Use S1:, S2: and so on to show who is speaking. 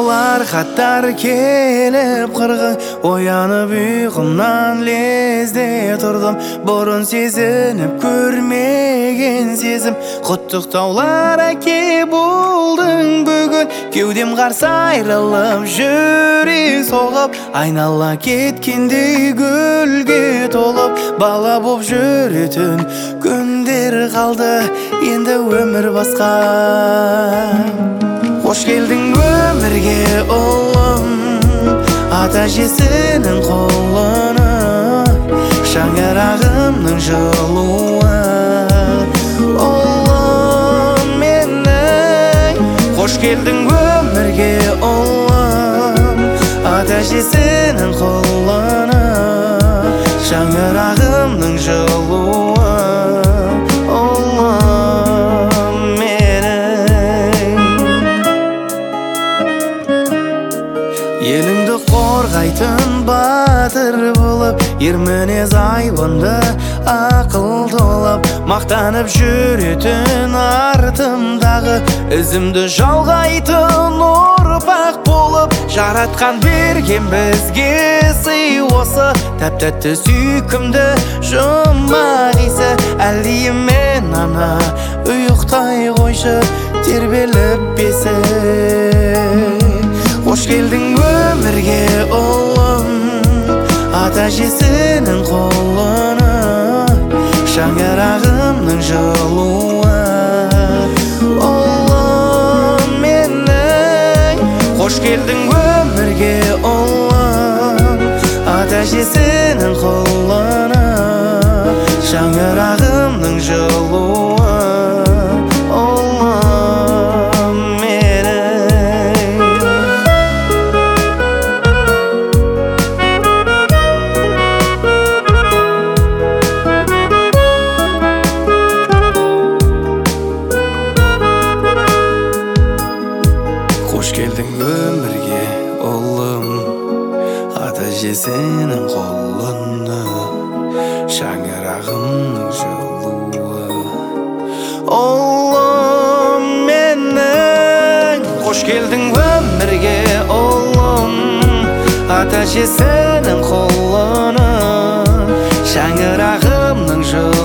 S1: таулар хаттар келіп қырғын, оянып ұйқымнан лезде тұрдым. Бұрын сезініп көрмеген сезім, құттықтаулар әке болдың бүгін. Кеудем қарсы айрылып жүрек соғып, айнала кеткендей гүлге толып, бала боп жүретін күндер қалды, енді өмір басқа. Қош келдің өмірге ұлым, ата-әжесінің қолына, шаңырағымның жылуы. Ұлым менің, қош келдің өмірге ұлым, ата-әжесінің қолына, шаңырағымның жылуы. Еліңді қорғайтын батыр болып, ер мінез айбынды ақыл толып, мақтанып жүретін артымдағы ізімді жалғайтын ұрпақ болып, жаратқан берген бізге сый осы тәп-тәтті сүйкімді жұмақ иісі. Әлдейім мен ана ұйықтай қойшы тербеліп бесі. Қош келдің өмірге ұлым, ата-әжесінің қолына, шаңырағымның жылуы. Ұлым менің, қош келдің өмірге ұлым, ата-әжесінің қолына, шаңырағымның жылуы. Қош келдің өмірге ұлым, ата-әжесінің қолына, шаңырағымның жылуы. Ұлым менің, қош келдің өмірге ұлым, ата-әжесінің қолына, шаңырағымның жылуы.